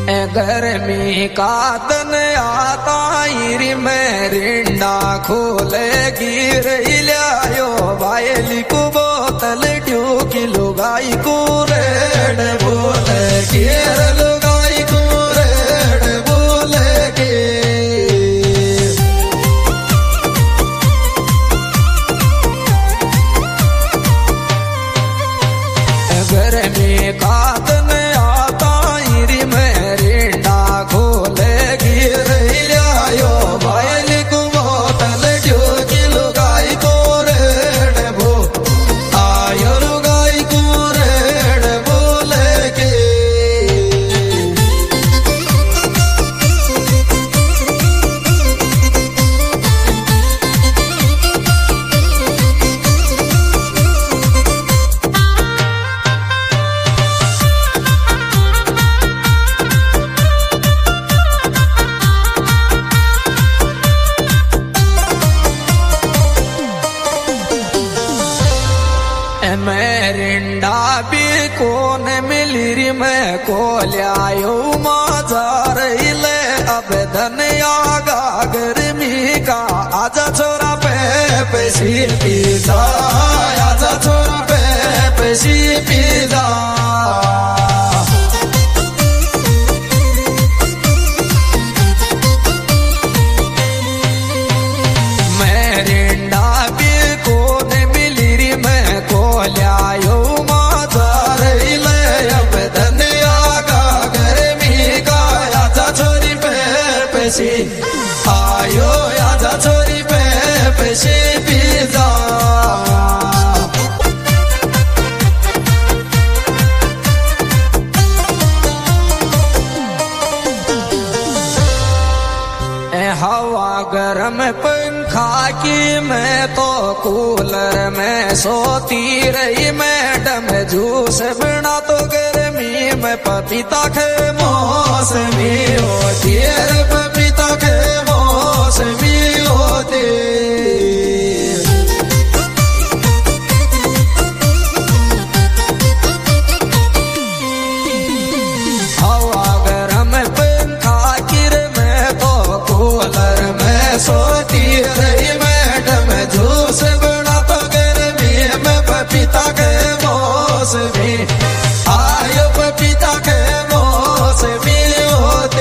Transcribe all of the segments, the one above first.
गर्मी का दिन आता ईरी में रिंडा खोले गिर लियायो बायली को बोतल ट्यू की लुगाई को रेड बोले गिर लुगाई को रेड बोले के गर्मी का दिन आता ईरी में रिंडा खोले गिर लियायो बायली को बोतल ट्यू की लुगाई को रेड बो आयो लुगाई को रेड बोले के मैं रिंडा भी कोन मिली री मैं को लियायो माजार ले अब धनिया गा गर्मी का आजा छोरा पे पैसी पिज़्ज़ा आजा छोरा पे पैसी पिज़्ज़ा लियायो माजार ले अब धनिया का गर्मी का आजा छोरी पे पैसी आयो आजा छोरी पे पैसी पिज़्ज़ा हवा गरम पंखा की मैं तो कूलर में सोती रही मैडम जूस बिना तो गर्मी में पपीता के मौसमी होती है पपीता के मौसमी होती हवा गरम पंखा की मैं तो कूलर में सोती रही मैडम जूस बना तो गर्मी में पपीता के मौसमी आयो पपीता के मौसमी होते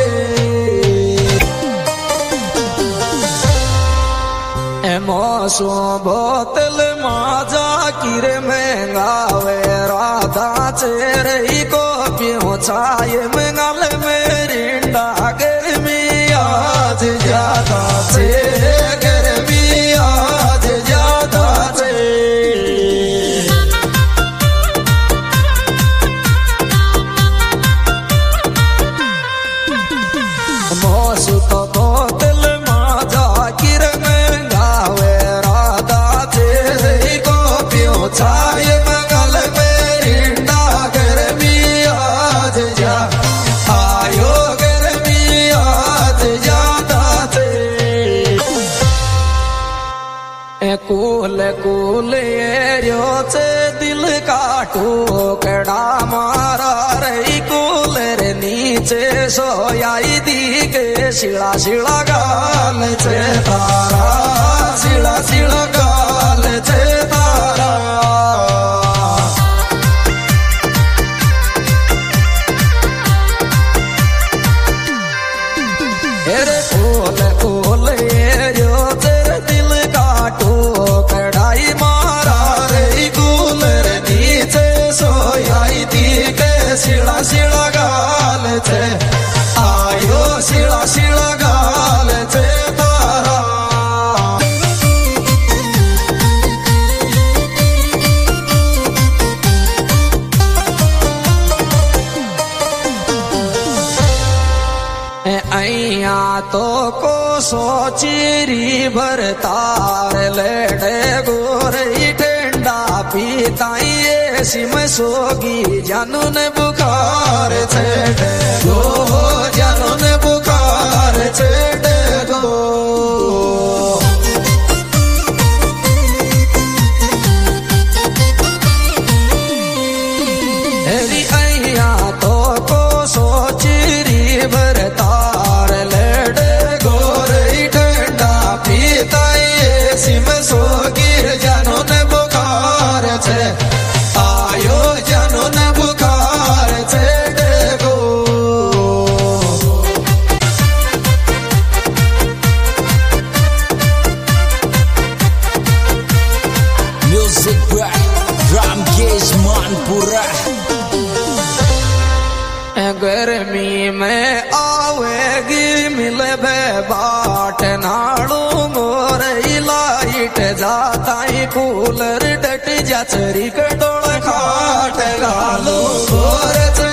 मौसम बोतल माजा किर महंगावे राधा चेहरे को पहुँचाए मंगल में रिंडा गर्मी आज ज्यादा से गर्मी आज ज्यादा से मौसम तो बोतल माजा किर महंगावे राधा चेहरे को पहुँचाए मंगल में रिंडा गर्मी आज जा आयो गर्मी आज ज्यादा से कूल कूल एरियो से दिल का टुकड़ा मारा रही कूलर नीचे सोयाई दी के शिला शिला गाल से तारा शिला शिला गाल से तारा अरे कूल कूल एरियो तेरे दिल का टुकड़ाई मारा रे कूलर नीचे सोयाई दी के शिला शिला गाल से आयो शिला शिला गाल से तारा अइया तो को सोचीरी भरतार लेडे गोरई ठंडा पीताई ऐसी में सोगी जानू ने बुखार छेड़े गो जानू ने बुखार छेड़े गो अइया तो को सोचीरी गर्मी में आवेगी मिले बे बाट नाड़ू मोर लाइट जाता ही कूलर डट जा चरी कटोड़ खाट गालू गोर